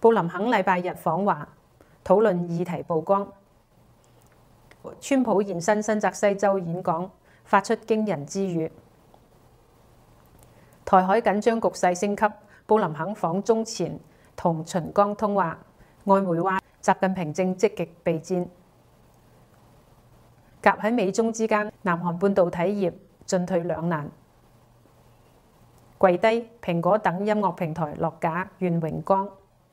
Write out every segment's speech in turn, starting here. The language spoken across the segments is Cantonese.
布林肯禮拜日訪華，討論議題曝光。川普現身新澤西州演講，發出驚人之語。台海緊張局勢升級，布林肯訪中前同秦剛通話。外媒話，習近平正積極備戰。夾喺美中之間，南韓半導體業進退兩難。跪低，蘋果等音樂平台落架願榮光。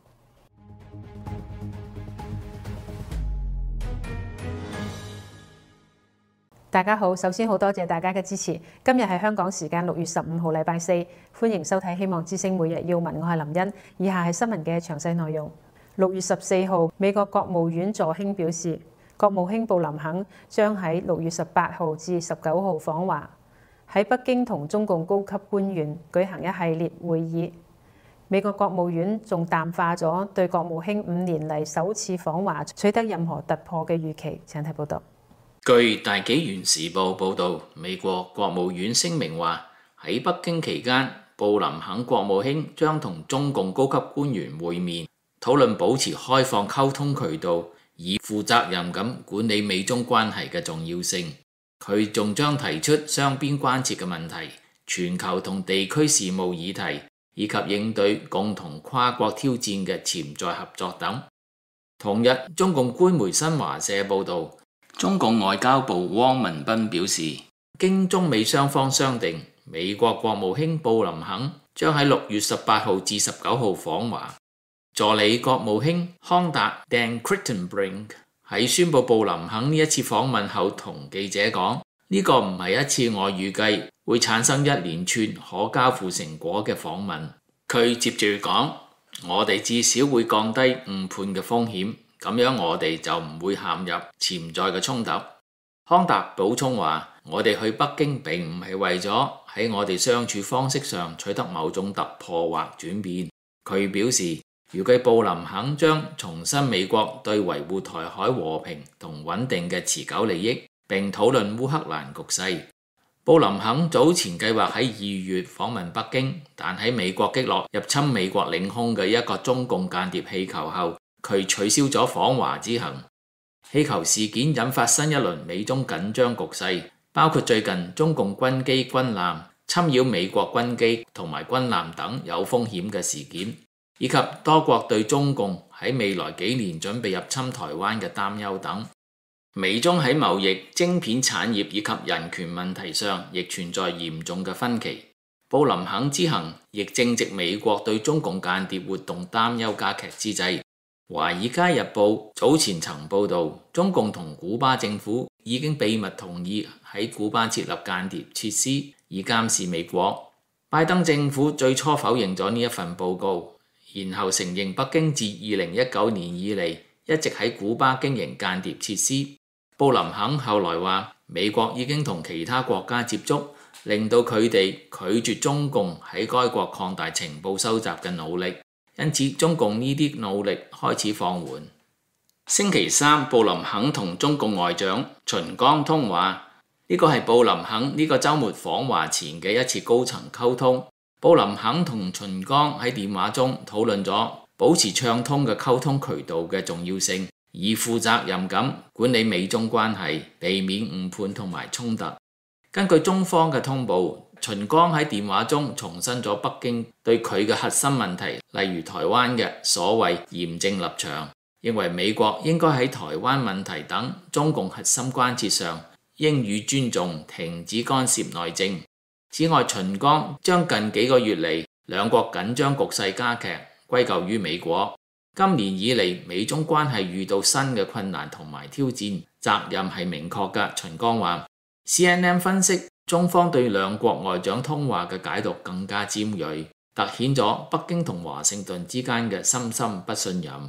大家好，首先好多謝大家嘅支持。今日係香港時間6月15號，禮拜四，歡迎收睇《希望之聲每日要聞》，我係林茵。以下係新聞嘅詳細內容。6月14號，美國國務院助卿表示，國務卿布林肯將喺6月18號至19號訪華，喺北京同中共高級官員舉行一系列會議。美國國務院仲淡化咗對國務卿5年嚟首次訪華取得任何突破嘅預期。請睇報道。 據大紀元時報報導，美國國務院聲明話，喺北京期間，布林肯國務卿將同中共高級官員會面，討論保持開放溝通渠道，以負責任咁管理美中關係嘅重要性。佢仲將提出雙邊關切嘅問題、全球同地區事務議題，以及應對共同跨國挑戰嘅潛在合作等。同日，中共官媒新華社報導，中共外交部汪文斌表示，經中美雙方商定，美國國務卿布林肯將喺6月18號至19號訪華。助理國務卿康達 Dan Crittenbrink 喺宣布布林肯呢一次訪問後，同記者講：呢個唔係一次我預計會產生一連串可交付成果嘅訪問。佢接住講：我哋至少會降低誤判嘅風險。咁樣我哋就唔會陷入潛在嘅衝突。康達補充話：我哋去北京並唔係為咗喺我哋相處方式上取得某種突破或轉變。佢表示，預計布林肯將重申美國對維護台海和平同穩定嘅持久利益，並討論烏克蘭局勢。布林肯早前計劃喺2月訪問北京，但喺美國擊落入侵美國領空嘅一個中共間諜氣球後，佢取消咗訪華之行。氣球事件引發新一輪美中緊張局勢，包括最近中共軍機軍艦侵擾美國軍機同埋軍艦等有風險嘅事件，以及多國對中共喺未來幾年準備入侵台灣嘅擔憂等。美中喺貿易、晶片產業以及人權問題上亦存在嚴重嘅分歧。布林肯之行亦正值美國對中共間諜活動擔憂加劇之際。《華爾街日報》早前曾報導，中共同古巴政府已經秘密同意喺古巴設立間諜設施，以監視美國。拜登政府最初否認咗呢一份報告，然後承認北京自2019年以嚟一直喺古巴經營間諜設施。布林肯後來話，美國已經同其他國家接觸，令到佢哋拒絕中共喺該國擴大情報收集嘅努力。因此，中共呢啲努力開始放緩。星期三，布林肯同中共外長秦剛通話，呢個係布林肯呢個週末訪華前嘅一次高層溝通。布林肯同秦剛喺電話中討論咗保持暢通嘅溝通渠道嘅重要性，以負責任咁管理美中關係，避免誤判同埋衝突。根據中方嘅通報，秦剛喺電話中重申咗北京對佢嘅核心問題，例如台灣嘅所謂嚴正立場，認為美國應該喺台灣問題等中共核心關切上應予尊重，停止干涉內政。此外，秦剛將近幾個月嚟兩國緊張局勢加劇歸咎於美國。今年以嚟，美中關係遇到新嘅困難同埋挑戰，責任係明確嘅。秦剛話 CNN 分析，中方對兩國外長通話嘅解讀更加尖銳，凸顯咗北京同華盛頓之間嘅深深不信任。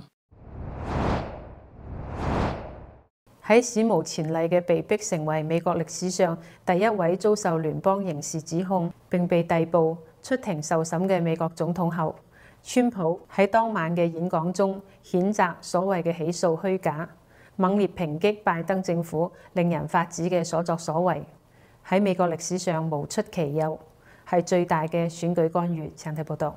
喺史無前例嘅被逼成為美國歷史上第一位遭受聯邦刑事指控並被逮捕出庭受審嘅美國總統後，川普喺當晚嘅演講中譴責所謂嘅起訴虛假，猛烈抨擊拜登政府令人髮指嘅所作所為，喺美國歷史上無出其右，係最大嘅選舉干預。請睇報道。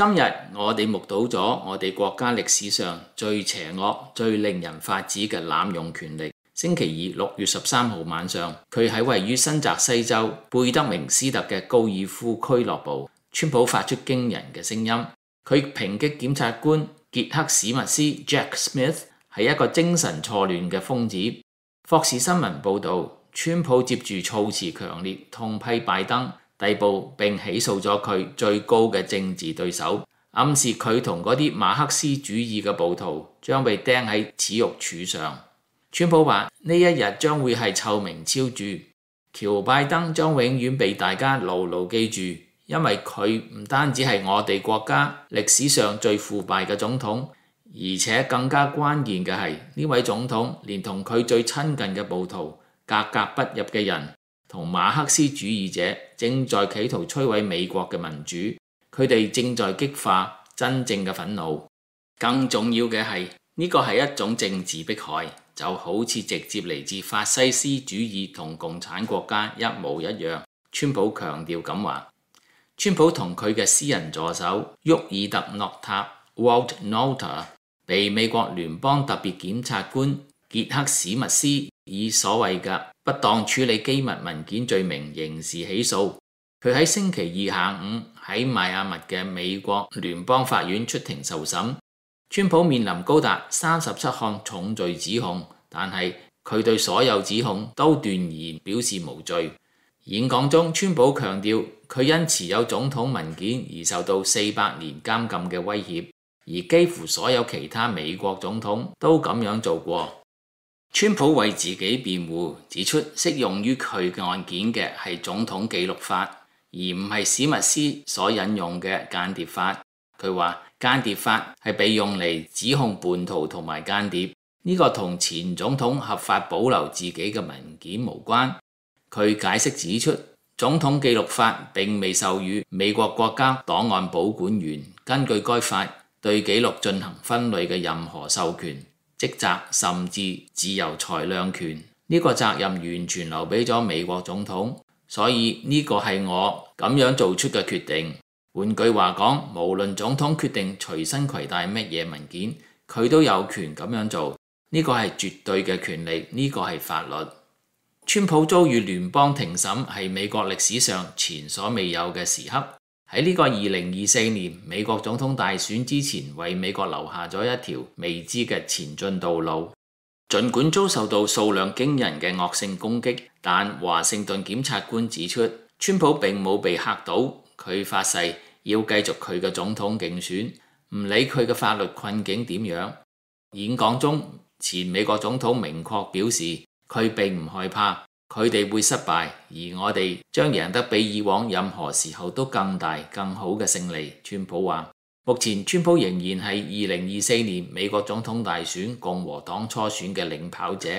今日我哋目睹咗我哋國家歷史上最邪惡、最令人髮指嘅濫用權力。星期二6月13號晚上，佢喺位於新澤西州貝德明斯特嘅高爾夫俱樂部，川普發出驚人嘅聲音。佢抨擊檢察官傑克史密斯 Jack Smith 係一個精神錯亂嘅瘋子。霍士新聞報導，川普接住措辭強烈痛批拜登，逮捕並起訴咗佢最高嘅政治對手，暗示佢同嗰啲馬克思主義嘅暴徒將被釘喺恥辱柱上。川普話呢一日將會係臭名昭著，喬拜登將永遠被大家牢牢記住，因為佢唔單止係我哋國家歷史上最腐敗嘅總統，而且更加關鍵嘅係呢位總統連同佢最親近嘅暴徒、格格不入嘅人同馬克思主義者正在企圖摧毀美國嘅民主，佢哋正在激化真正嘅憤怒。更重要嘅係呢個係一種政治迫害，就好似直接嚟自法西斯主義同共產國家一模一樣。川普強調咁話。川普同佢嘅私人助手沃爾特諾塔 Walt Nauta 被美國聯邦特別檢察官傑克史密斯以所謂嘅不當處理機密文件罪名刑事起訴。佢喺星期二下午喺邁阿密嘅美國聯邦法院出庭受審。川普面臨高達37項重罪指控，但係佢對所有指控都斷然表示無罪。演講中，川普強調佢因持有總統文件而受到400年監禁嘅威脅，而幾乎所有其他美國總統都咁樣做過。川普為自己辯護，指出適用於佢嘅案件嘅係總統記錄法，而唔係史密斯所引用嘅間諜法。佢話間諜法係被用嚟指控叛徒同埋間諜，呢個同前總統合法保留自己嘅文件無關。佢解釋指出，總統記錄法並未授予美國國家檔案保管員根據該法對記錄進行分類嘅任何授權、職責甚至自由裁量權。呢個責任完全留俾咗美國總統，所以呢個係我咁樣做出嘅決定。換句話講，無論總統決定隨身攜帶乜嘢文件，佢都有權咁樣做。呢個係絕對嘅權利，呢個係法律。川普遭遇聯邦庭審係美國歷史上前所未有嘅時刻。喺呢個2024年美國總統大選之前，為美國留下咗一條未知嘅前進道路。儘管遭受到數量驚人嘅惡性攻擊，但華盛頓檢察官指出，川普並冇被嚇到。佢發誓要繼續佢嘅總統競選，唔理佢嘅法律困境點樣。演講中，前美國總統明確表示，佢並唔害怕，佢哋會失敗，而我哋將贏得比以往任何時候都更大、更好嘅勝利。川普話，目前川普仍然係2024年美國總統大選共和黨初選嘅領跑者。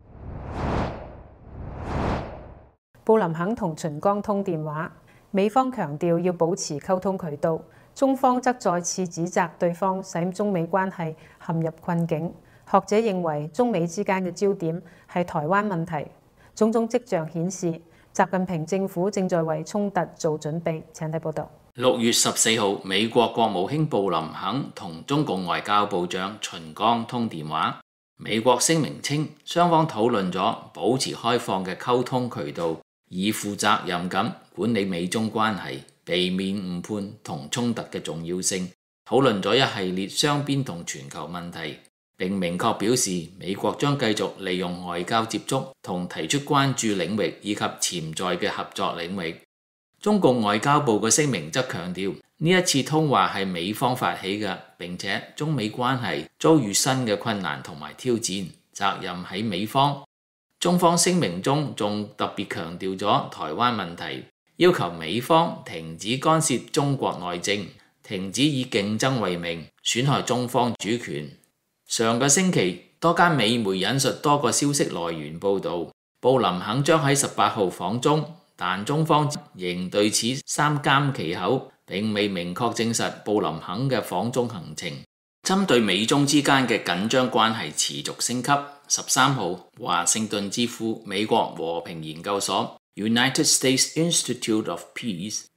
布林肯同秦剛通電話，美方強調要保持溝通渠道，中方則再次指責對方使中美關係陷入困境。學者認為，中美之間嘅焦點係台灣問題，種種跡象顯示，習近平政府正在為衝突做準備。請睇報道。 6月14號，美國國務卿布林肯同中共外交部長秦剛通電話。美國聲明稱，雙方討論咗保持開放嘅溝通渠道，以負責任咁管理美中關係，避免誤判同衝突嘅重要性。討論咗一系列雙邊同全球問題，並明確表示美國將繼續利用外交接觸同提出關注領域以及潛在嘅合作領域。中共外交部嘅聲明則強調，呢一次通話係美方發起嘅，並且中美關係遭遇新嘅困難同埋挑戰，責任喺美方。中方聲明中仲特別強調咗台灣問題，要求美方停止干涉中國內政，停止以競爭為名損害中方主權。上個星期，多間美媒引述多個消息來源報導，布林肯將喺18號訪中，但中方仍對此三緘其口，並未明確證實布林肯嘅訪中行程。針對美中之間嘅緊張關係持續升級，13號，華盛頓智庫美國和平研究所 United States Institute of Peace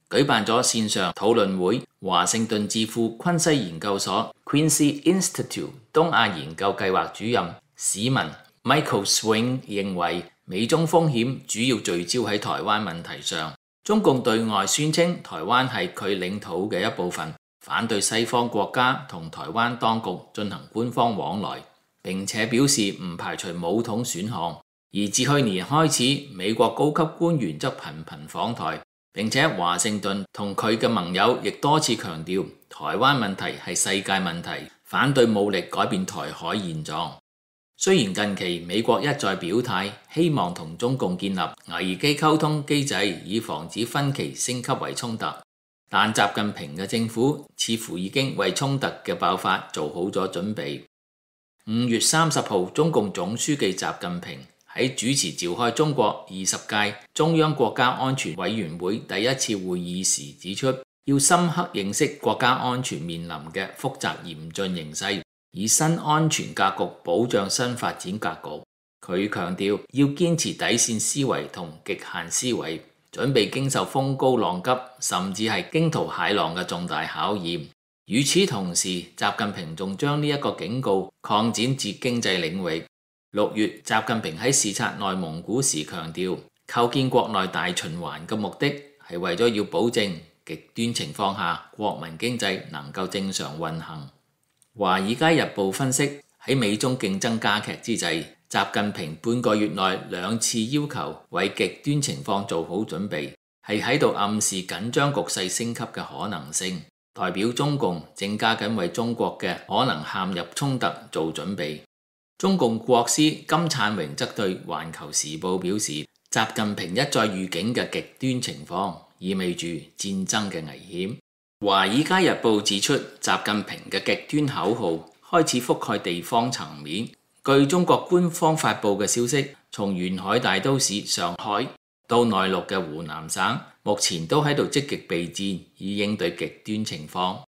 舉辦咗線上討論會。華盛頓智庫昆西研究所 Quincy Institute 東亞研究計劃主任史文 Michael Swing 認為，美中風險主要聚焦喺台灣問題上。中共對外宣稱台灣係佢領土嘅一部分，反對西方國家同台灣當局進行官方往來，並且表示唔排除武統選項。而自去年開始，美國高級官員則頻頻訪台，並且華盛頓同佢嘅盟友亦多次強調台灣問題係世界問題，反對武力改變台海現狀。雖然近期美國一再表態，希望同中共建立危機溝通機制，以防止分歧升級為衝突，但習近平嘅政府似乎已經為衝突嘅爆發做好咗準備。5月30號，中共總書記習近平喺主持召開中國20屆中央國家安全委員會第一次會議時指出，要深刻認識國家安全面臨嘅複雜嚴峻形勢，以新安全格局保障新發展格局。佢強調要堅持底線思維同極限思維，準備經受風高浪急，甚至係驚濤駭浪嘅重大考驗。與此同時，習近平仲將呢一個警告擴展至經濟領域。6月，習近平喺視察內蒙古時強調，構建國內大循環嘅目的係為咗要保證極端情況下國民經濟能夠正常運行。《華爾街日報》分析，喺美中競爭加劇之際，習近平半個月內2次要求為極端情況做好準備，係喺度暗示緊張局勢升級嘅可能性，代表中共正加緊為中國嘅可能陷入衝突做準備。中共國師金燦榮則對《環球時報》表示，習近平一再預警嘅極端情況意味住戰爭嘅危險。《華爾街日報》指出，習近平嘅極端口號開始覆蓋地方層面。據中國官方發布嘅消息，從沿海大都市上海到內陸嘅湖南省，目前都喺度積極備戰，以應對極端情況。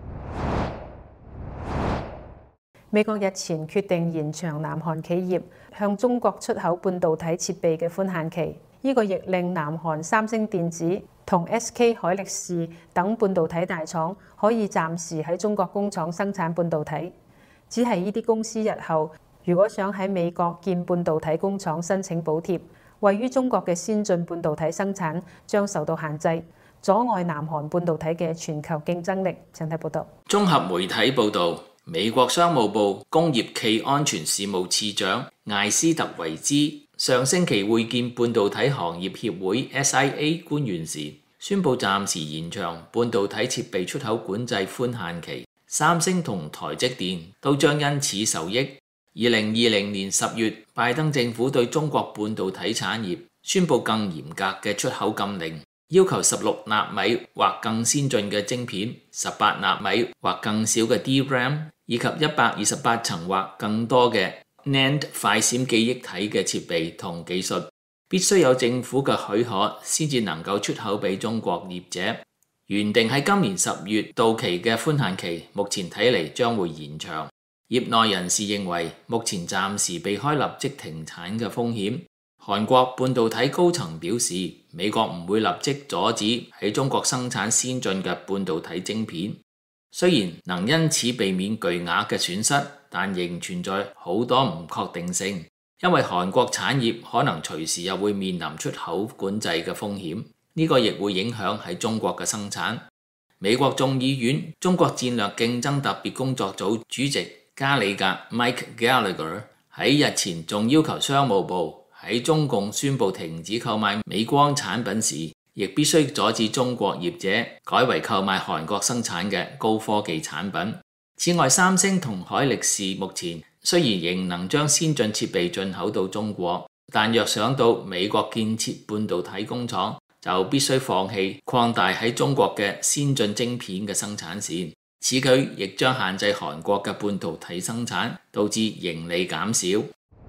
美國日前決定延長南韓企業向中國出口半導體設備嘅寬限期，呢個亦令南韓三星電子同 SK 海力士等半導體大廠可以暫時喺中國工廠生產半導體。只係呢啲公司日後如果想喺美國建半導體工廠申請補貼，位於中國嘅先進半導體生產將受到限制，阻礙南韓半導體嘅全球競爭力。請睇報道。 綜合媒體報導，美國商務部工業暨安全事務次長艾斯特維茲上星期會見半導體行業協會 SIA 官員時，宣布暫時延長半導體設備出口管制寬限期，三星同台積電都將因此受益。2020年10月，拜登政府對中國半導體產業宣布更嚴格嘅出口禁令，要求16納米或更先進嘅晶片、18納米或更少嘅 DRAM 以及128層或更多嘅 NAND 快閃記憶體嘅設備同技術，必須有政府嘅許可先至能夠出口俾中國業者。原定喺今年10月到期嘅寬限期，目前睇嚟將會延長。業內人士認為，目前暫時避開立即停產嘅風險。韓國半導體高層表示，美國唔會立即阻止喺中國生產先進嘅半導體晶片，雖然能因此避免巨額嘅損失，但仍存在好多唔確定性，因為韓國產業可能隨時又會面臨出口管制嘅風險，呢個亦會影響喺中國嘅生產。美國眾議院中國戰略競爭特別工作組主席加里格 Mike Gallagher 喺日前仲要求商務部喺中共宣布停止購買美光產品時，亦必須阻止中國業者改為購買韓國生產嘅高科技產品。此外，三星同海力士目前雖然仍能將先進設備進口到中國，但若想到美國建設半導體工廠，就必須放棄擴大喺中國嘅先進晶片嘅生產線。此舉亦將限制韓國嘅半導體生產，導致盈利減少。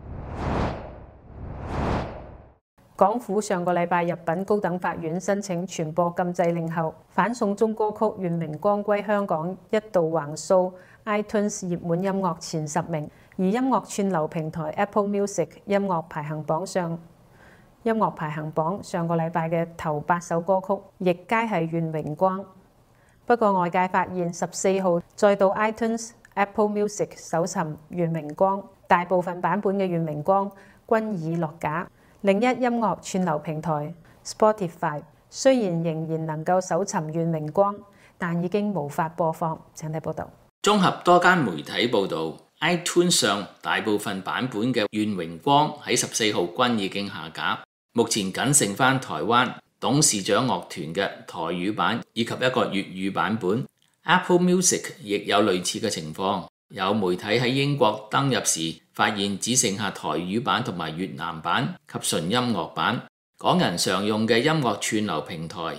港府上個禮拜入稟高等法院申請傳播禁制令後，反送中歌曲《願榮光歸香港》一度橫掃 iTunes 熱門音樂前10名，而音樂串流平台 Apple Music 音樂排行榜上， 音樂排行榜上個禮拜嘅頭8首歌曲亦皆係願榮光。不過外界發現14號再到 iTunes、Apple Music 搜尋願榮光，大部分版本嘅願榮光均已落架。另一音樂串流平台 Spotify 雖然仍然能夠搜尋願榮光，但已經無法播放。請睇報導。 綜合多間媒體報導，iTunes 上大部分版本嘅願榮光喺14號均已經下架，目前僅剩返台灣董事長樂團嘅台語版以及一個粵語版本。Apple Music 亦有類似嘅情況，有媒體喺英國登入時發現只剩下台語版同埋越南版及純音樂版。港人常用嘅音樂串流平台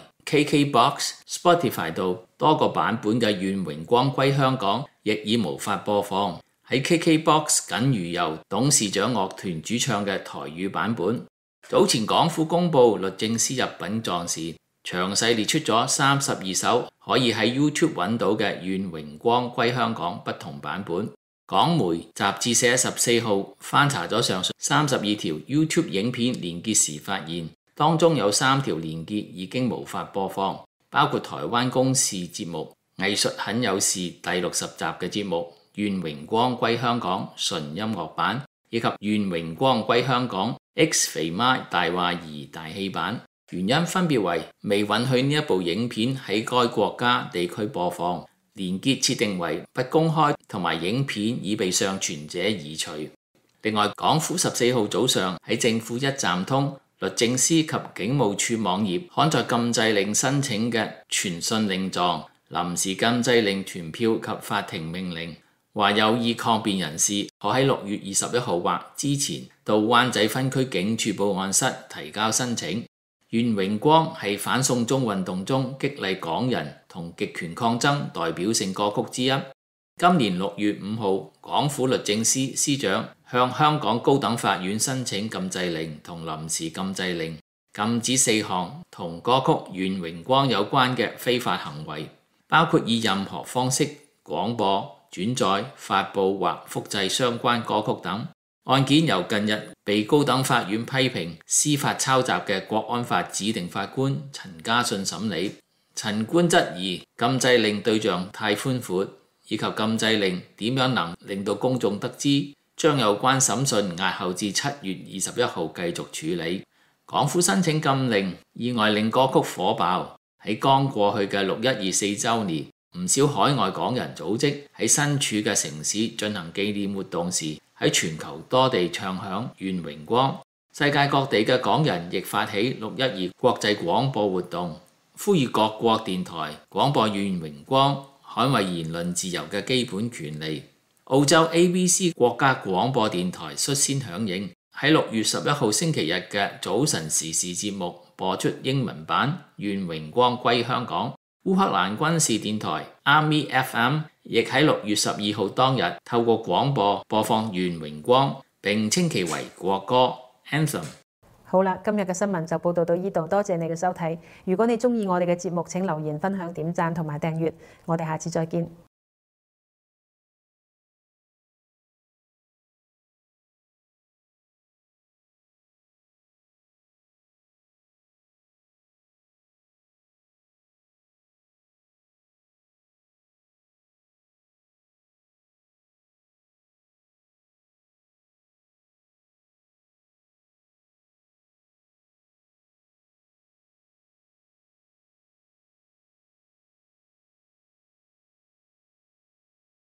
KKBOX、Spotify 度多個版本嘅願榮光歸香港亦已無法播放。喺 KKBOX 僅餘由董事長樂團主唱嘅台語版本。早前港府公布律政司入稟狀時，詳細列出咗32首可以喺 YouTube 揾到嘅願榮光歸香港不同版本。港媒雜誌社14號翻查咗上述32條 YouTube 影片連結時發現，當中有3條連結已經無法播放，包括台灣公視節目《藝術很有事》第60集嘅節目願榮光歸香港純音樂版，以及願榮光歸香港 X 肥媽大話兒大戲版。原因分別為未允許呢一部影片喺該國家地區播放，連結設定為不公開，同埋影片已被上傳者移除。另外，港府14號早上喺政府一站通、律政司及警務處網頁刊載禁制令申請嘅傳訊令狀、臨時禁制令團票及法庭命令，話有意抗辯人士可喺6月21號或之前到灣仔分區警署報案室提交申請。願榮光係反送中運動中激勵港人同極權抗爭代表性歌曲之一。今年6月5號，港府律政司司長向香港高等法院申請禁制令同臨時禁制令，禁止4項同歌曲願榮光有關嘅非法行為，包括以任何方式廣播、轉載、發布或複製相關歌曲等。案件由近日被高等法院批評司法抄襲嘅國安法指定法官陳家信審理。陳官質疑禁制令對象太寬闊，以及禁制令點樣能令到公眾得知，將有關審訊押後至7月21號繼續處理。港府申請禁令，意外令歌曲火爆。喺剛過去嘅6·12·4週年，唔少海外港人組織喺身處嘅城市進行紀念活動時，喺全球多地唱響願榮光。世界各地嘅港人亦發起6·12國際廣播活動，呼籲各國電台廣播願榮光，捍衛言論自由嘅基本權利。澳洲 ABC 國家廣播電台率先響應，喺6月11號星期日嘅早晨時事節目播出英文版願榮光歸香港。烏克蘭軍事電台 Army FM 亦喺6月12號當日透過廣播播放願榮光，並稱其為國歌 Anthem。 好啦，今日嘅新聞就報道到呢度，多謝你嘅收睇。如果你鍾意我哋嘅節目，請留言、分享、點讚同埋訂閱。我哋下次再見。